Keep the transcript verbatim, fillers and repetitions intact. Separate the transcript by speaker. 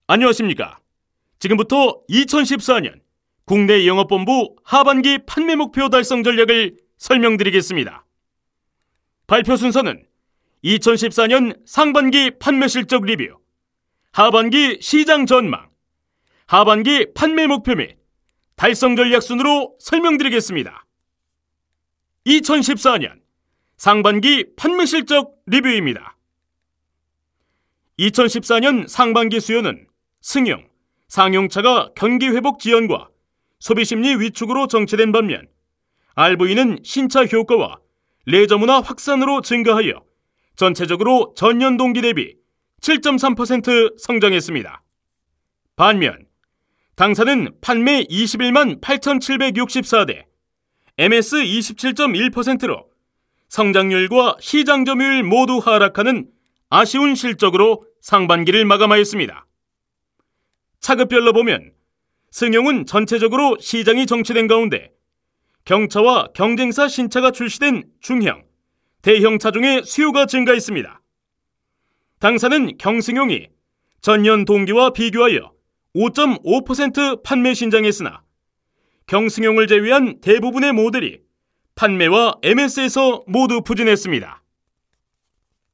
Speaker 1: 안녕하십니까. 지금부터 이천십사 년 국내 영업본부 하반기 판매 목표 달성 전략을 설명드리겠습니다. 발표 순서는 이천십사 년 상반기 판매 실적 리뷰, 하반기 시장 전망, 하반기 판매 목표 및 달성 전략 순으로 설명드리겠습니다. 이천십사 년 상반기 판매 실적 리뷰입니다. 이천십사 년 상반기 수요는 승용, 상용차가 경기 회복 지연과 소비심리 위축으로 정체된 반면 알브이는 신차 효과와 레저 문화 확산으로 증가하여 전체적으로 전년 동기 대비 칠 점 삼 퍼센트 성장했습니다. 반면 당사는 판매 이십일만 팔천칠백육십사 대, 엠에스 이십칠 점 일 퍼센트로 성장률과 시장 점유율 모두 하락하는 아쉬운 실적으로 상반기를 마감하였습니다. 차급별로 보면 승용은 전체적으로 시장이 정체된 가운데 경차와 경쟁사 신차가 출시된 중형, 대형 차종의 수요가 증가했습니다. 당사는 경승용이 전년 동기와 비교하여 오 점 오 퍼센트 판매 신장했으나 경승용을 제외한 대부분의 모델이 판매와 엠에스에서 모두 부진했습니다.